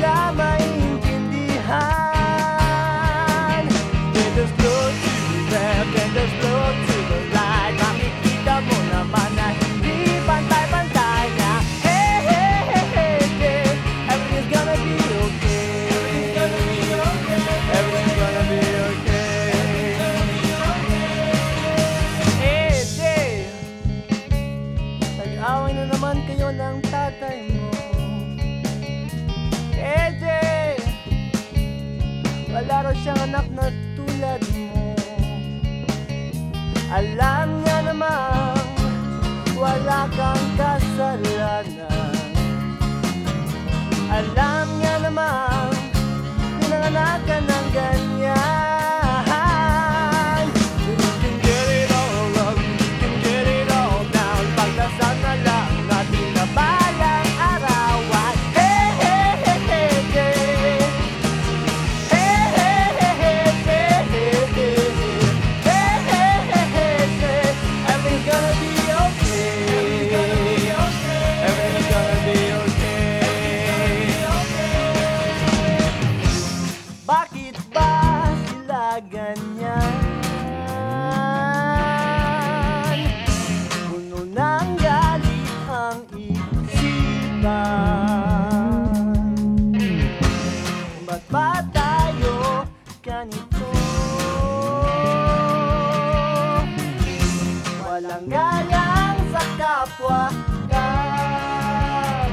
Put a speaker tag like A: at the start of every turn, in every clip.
A: ka maintindihan. Then just look to the left and just look to the right. Makikita mo naman na hindi pantay-pantay na. Hey, hey, hey, hey, hey, everything's gonna be okay. Everything's gonna be okay. Hey, Jay, nag-away na naman kayo ng tatay mo. Hey, Jay, wala raw siyang anak na tulad mo. Alam niya namang wala kang kasalanan. Alam niya namang pinanganak ka ng ganyan. You can get it all up, you can get it all down. Pagdasal na lang natin na balang arawan. Hey, hey, hey, hey, hey. Hey, hey, hey, hey, hey, hey, hey. Hey, hey, hey, hey, hey. Everything's gonna be okay. Everything's gonna be okay. Bakit ba sila ganyan? Puno ng galit ang isipan. Ba't ba tayo ganito? Walang galang sa kapwa tao.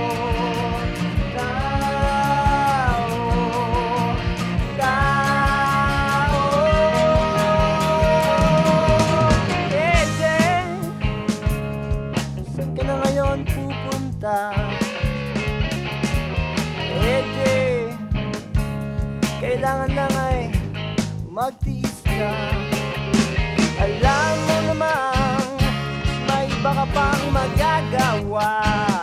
A: Hey, Jay, saan ka na ngayon pupunta? Hey, Jay, kailangan lang ay magtiis ka. Alam mo namang may iba ka pang magagawa.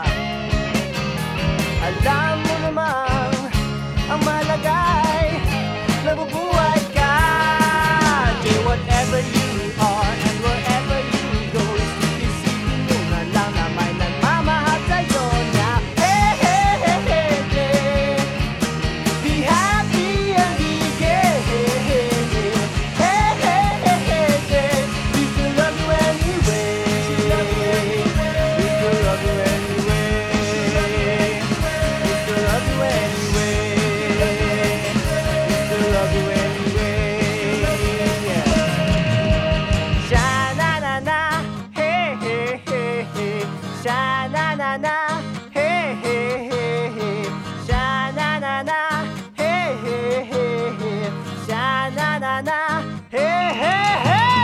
A: Alam mo namang ang mahalaga ay nabubuhay ka. Jay, whatever you are and wherever you go, isipin mo na lang na may nagmamahal sa'yo na. Hey, hey, hey, hey, Jay, be happy and be gay. Hey, hey, hey, hey, hey, hey, hey, Jay, we still love you anyway. We still love you anyway. We still love you anyway. We still love you anyway. Yeah. Sha-na-na-na, hey, hey, hey, hey. Sha-na-na-na, hey, hey, hey, hey. Sha-na-na-na, hey, hey, hey, hey. Sha-na-na-na, hey, hey, hey,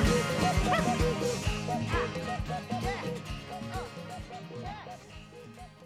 A: hey.